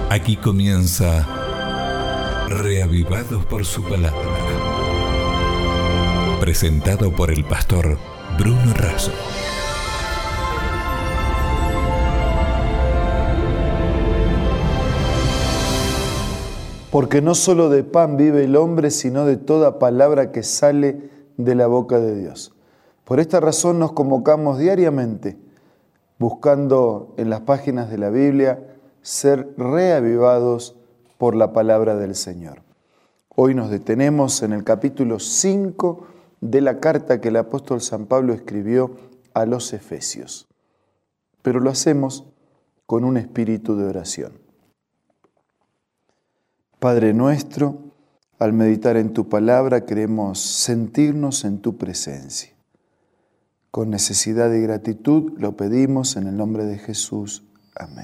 Aquí comienza Reavivados por su palabra. Presentado por el pastor Bruno Razo. Porque no solo de pan vive el hombre, sino de toda palabra que sale de la boca de Dios. Por esta razón nos convocamos diariamente, buscando en las páginas de la Biblia ser reavivados por la palabra del Señor. Hoy nos detenemos en el capítulo 5 de la carta que el apóstol San Pablo escribió a los Efesios. Pero lo hacemos con un espíritu de oración. Padre nuestro, al meditar en tu palabra queremos sentirnos en tu presencia. Con necesidad y gratitud lo pedimos en el nombre de Jesús. Amén.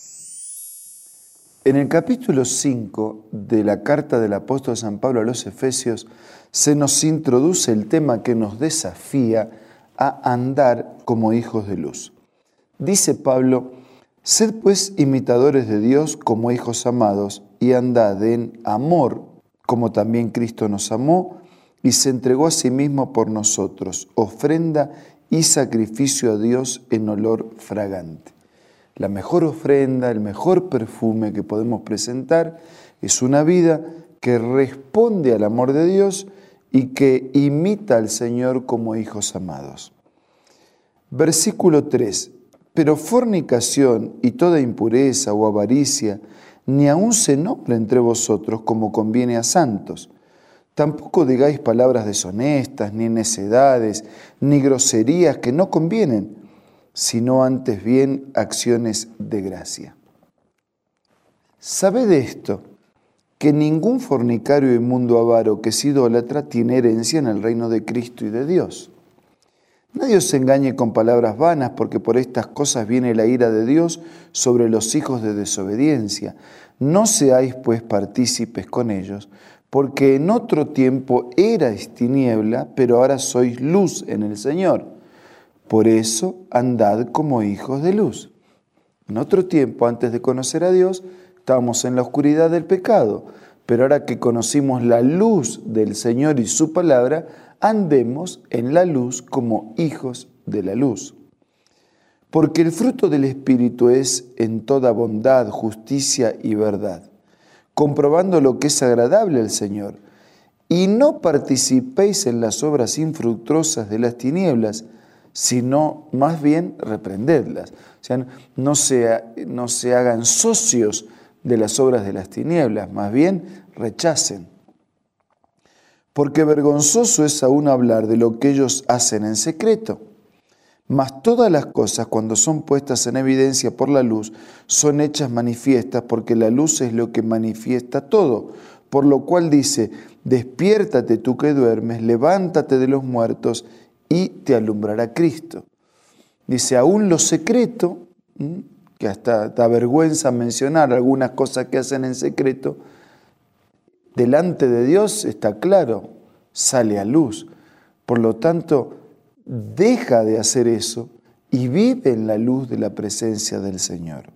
En el capítulo 5 de la carta del apóstol San Pablo a los Efesios se nos introduce el tema que nos desafía a andar como hijos de luz. Dice Pablo: sed pues imitadores de Dios como hijos amados y andad en amor, como también Cristo nos amó y se entregó a sí mismo por nosotros, ofrenda y sacrificio a Dios en olor fragante. La mejor ofrenda, el mejor perfume que podemos presentar es una vida que responde al amor de Dios y que imita al Señor como hijos amados. Versículo 3. Pero fornicación y toda impureza o avaricia ni aun se nombre entre vosotros como conviene a santos. Tampoco digáis palabras deshonestas, ni necedades, ni groserías que no convienen, sino antes bien acciones de gracia. Sabed esto, que ningún fornicario inmundo avaro que es idólatra tiene herencia en el reino de Cristo y de Dios. Nadie os engañe con palabras vanas, porque por estas cosas viene la ira de Dios sobre los hijos de desobediencia. No seáis pues partícipes con ellos, porque en otro tiempo erais tiniebla, pero ahora sois luz en el Señor. Por eso andad como hijos de luz. En otro tiempo, antes de conocer a Dios, estábamos en la oscuridad del pecado, pero ahora que conocimos la luz del Señor y su palabra, andemos en la luz como hijos de la luz. Porque el fruto del Espíritu es en toda bondad, justicia y verdad, comprobando lo que es agradable al Señor. Y no participéis en las obras infructuosas de las tinieblas, sino más bien reprendedlas. O sea, no se hagan socios de las obras de las tinieblas, más bien rechacen. Porque vergonzoso es aún hablar de lo que ellos hacen en secreto. Mas todas las cosas, cuando son puestas en evidencia por la luz, son hechas manifiestas, porque la luz es lo que manifiesta todo. Por lo cual dice: despiértate tú que duermes, levántate de los muertos y te alumbrará Cristo. Dice, aún lo secreto, que hasta da vergüenza mencionar algunas cosas que hacen en secreto, delante de Dios está claro, sale a luz. Por lo tanto, deja de hacer eso y vive en la luz de la presencia del Señor.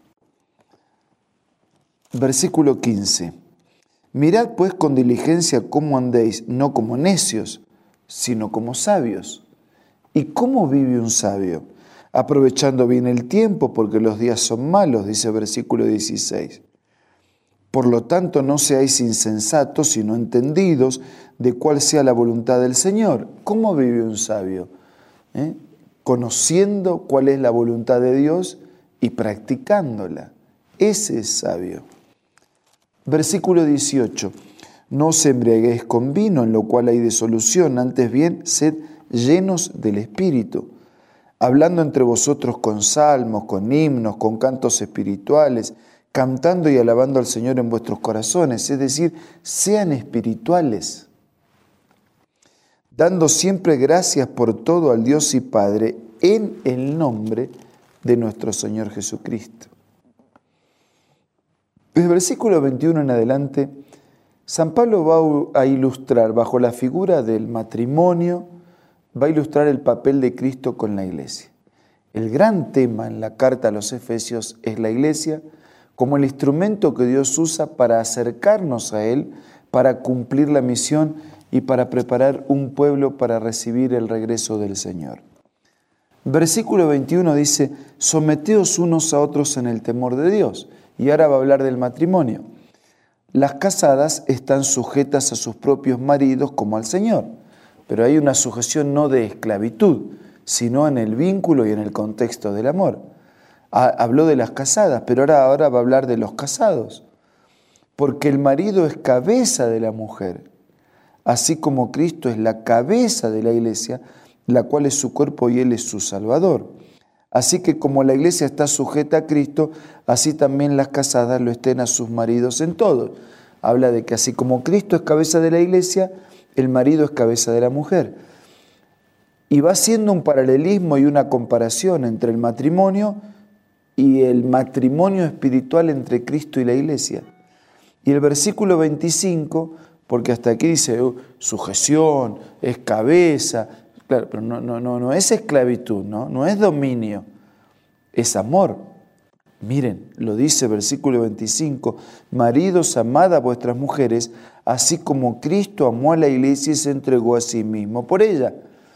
Versículo 15. Mirad pues con diligencia cómo andéis, no como necios, sino como sabios. ¿Y cómo vive un sabio? Aprovechando bien el tiempo, porque los días son malos, dice versículo 16. Por lo tanto, no seáis insensatos, sino entendidos de cuál sea la voluntad del Señor. ¿Cómo vive un sabio? Conociendo cuál es la voluntad de Dios y practicándola. Ese es sabio. Versículo 18. No os embriaguéis con vino, en lo cual hay disolución, antes bien, sed llenos del Espíritu, hablando entre vosotros con salmos, con himnos, con cantos espirituales, cantando y alabando al Señor en vuestros corazones, es decir, sean espirituales, dando siempre gracias por todo al Dios y Padre en el nombre de nuestro Señor Jesucristo. Desde el versículo 21 en adelante, San Pablo va a ilustrar bajo la figura del matrimonio, va a ilustrar el papel de Cristo con la iglesia. El gran tema en la carta a los Efesios es la iglesia, como el instrumento que Dios usa para acercarnos a Él, para cumplir la misión y para preparar un pueblo para recibir el regreso del Señor. Versículo 21 dice, someteos unos a otros en el temor de Dios. Y ahora va a hablar del matrimonio. Las casadas están sujetas a sus propios maridos como al Señor, pero hay una sujeción no de esclavitud, sino en el vínculo y en el contexto del amor. Habló de las casadas, pero ahora va a hablar de los casados. Porque el marido es cabeza de la mujer, así como Cristo es la cabeza de la iglesia, la cual es su cuerpo y Él es su Salvador. Así que como la iglesia está sujeta a Cristo, así también las casadas lo estén a sus maridos en todo. Habla de que así como Cristo es cabeza de la iglesia, el marido es cabeza de la mujer. Y va haciendo un paralelismo y una comparación entre el matrimonio y el matrimonio espiritual entre Cristo y la iglesia. Y el versículo 25, porque hasta aquí dice sujeción, es cabeza, claro, pero no es esclavitud, no es dominio, es amor. Miren, lo dice versículo 25, maridos, amad a vuestras mujeres, así como Cristo amó a la iglesia y se entregó a sí mismo por ella.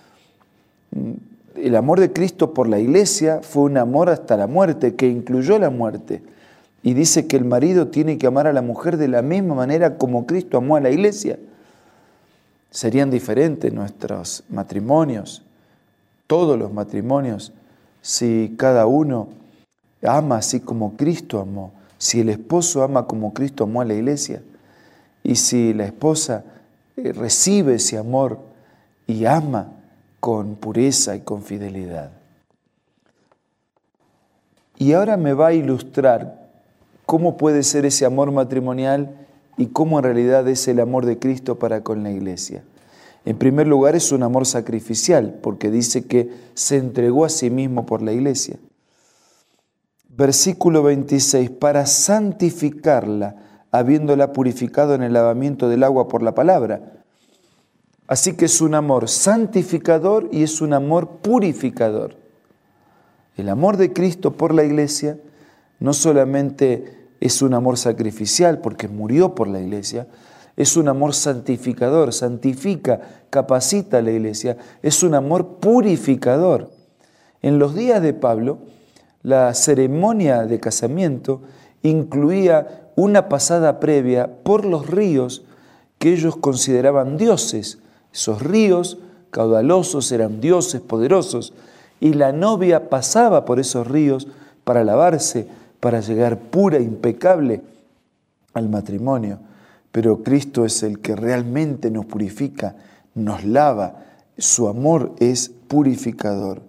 El amor de Cristo por la iglesia fue un amor hasta la muerte, que incluyó la muerte. Y dice que el marido tiene que amar a la mujer de la misma manera como Cristo amó a la iglesia. Serían diferentes nuestros matrimonios, todos los matrimonios, si cada uno ama así como Cristo amó, si el esposo ama como Cristo amó a la iglesia, y si la esposa recibe ese amor y ama con pureza y con fidelidad. Y ahora me va a ilustrar cómo puede ser ese amor matrimonial y cómo en realidad es el amor de Cristo para con la iglesia. En primer lugar, es un amor sacrificial, porque dice que se entregó a sí mismo por la iglesia. Versículo 26, para santificarla, habiéndola purificado en el lavamiento del agua por la palabra. Así que es un amor santificador y es un amor purificador. El amor de Cristo por la iglesia no solamente es un amor sacrificial porque murió por la iglesia, es un amor santificador, santifica, capacita a la iglesia, es un amor purificador. En los días de Pablo, la ceremonia de casamiento incluía una pasada previa por los ríos que ellos consideraban dioses. Esos ríos caudalosos eran dioses poderosos y la novia pasaba por esos ríos para lavarse, para llegar pura, impecable al matrimonio. Pero Cristo es el que realmente nos purifica, nos lava. Su amor es purificador.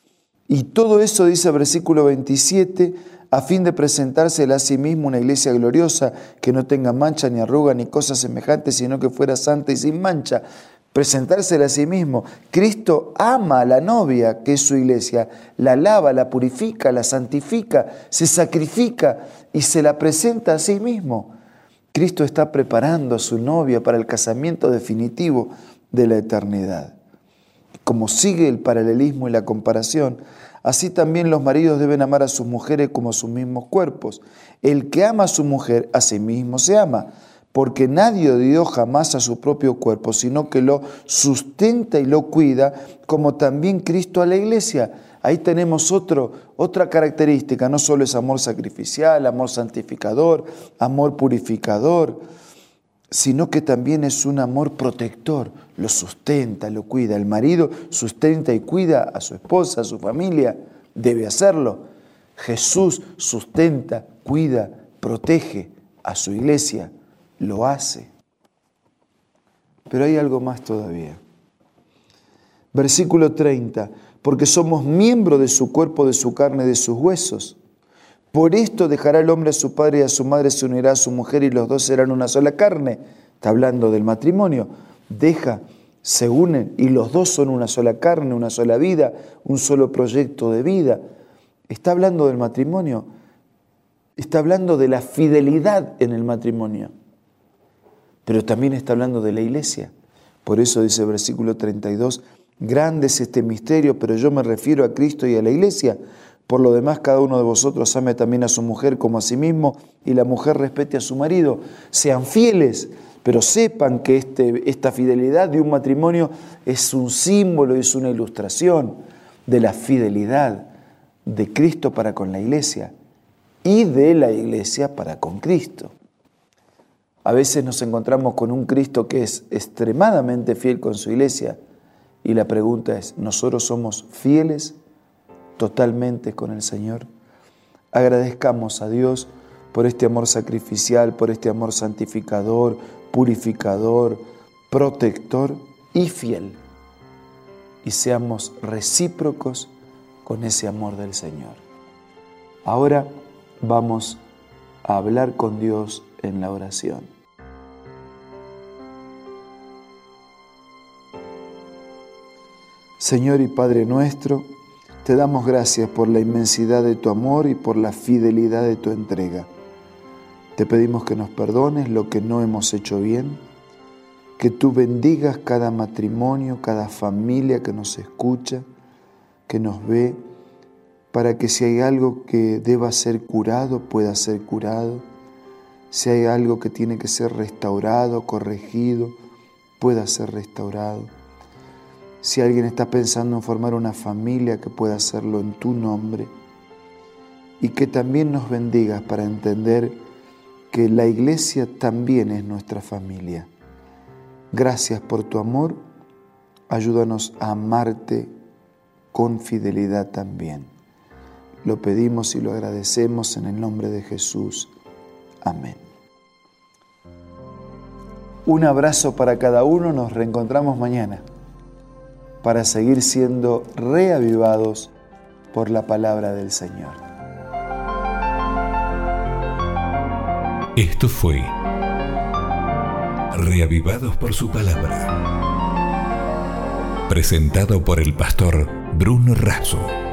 Y todo eso, dice el versículo 27, a fin de presentársela a sí mismo una iglesia gloriosa, que no tenga mancha ni arruga ni cosas semejantes, sino que fuera santa y sin mancha. Presentársela a sí mismo. Cristo ama a la novia, que es su iglesia, la lava, la purifica, la santifica, se sacrifica y se la presenta a sí mismo. Cristo está preparando a su novia para el casamiento definitivo de la eternidad. Como sigue el paralelismo y la comparación, así también los maridos deben amar a sus mujeres como a sus mismos cuerpos. El que ama a su mujer, a sí mismo se ama, porque nadie dio jamás a su propio cuerpo, sino que lo sustenta y lo cuida, como también Cristo a la iglesia. Ahí tenemos otra característica, no solo es amor sacrificial, amor santificador, amor purificador, sino que también es un amor protector, lo sustenta, lo cuida. El marido sustenta y cuida a su esposa, a su familia, debe hacerlo. Jesús sustenta, cuida, protege a su iglesia, lo hace. Pero hay algo más todavía. Versículo 30, porque somos miembros de su cuerpo, de su carne, de sus huesos. Por esto dejará el hombre a su padre y a su madre, se unirá a su mujer y los dos serán una sola carne. Está hablando del matrimonio. Se unen y los dos son una sola carne, una sola vida, un solo proyecto de vida. Está hablando del matrimonio. Está hablando de la fidelidad en el matrimonio. Pero también está hablando de la iglesia. Por eso dice el versículo 32, grande es este misterio, pero yo me refiero a Cristo y a la iglesia. Por lo demás, cada uno de vosotros ame también a su mujer como a sí mismo, y la mujer respete a su marido. Sean fieles, pero sepan que esta fidelidad de un matrimonio es un símbolo, es una ilustración de la fidelidad de Cristo para con la iglesia y de la iglesia para con Cristo. A veces nos encontramos con un Cristo que es extremadamente fiel con su iglesia, y la pregunta es, ¿nosotros somos fieles totalmente con el Señor? Agradezcamos a Dios por este amor sacrificial, por este amor santificador, purificador, protector y fiel. Y seamos recíprocos con ese amor del Señor. Ahora vamos a hablar con Dios en la oración. Señor y Padre nuestro, te damos gracias por la inmensidad de tu amor y por la fidelidad de tu entrega. Te pedimos que nos perdones lo que no hemos hecho bien, que tú bendigas cada matrimonio, cada familia que nos escucha, que nos ve, para que si hay algo que deba ser curado, pueda ser curado. Si hay algo que tiene que ser restaurado, corregido, pueda ser restaurado. Si alguien está pensando en formar una familia, que pueda hacerlo en tu nombre. Y que también nos bendigas para entender que la iglesia también es nuestra familia. Gracias por tu amor. Ayúdanos a amarte con fidelidad también. Lo pedimos y lo agradecemos en el nombre de Jesús. Amén. Un abrazo para cada uno. Nos reencontramos mañana para seguir siendo reavivados por la palabra del Señor. Esto fue Reavivados por su palabra, presentado por el pastor Bruno Razo.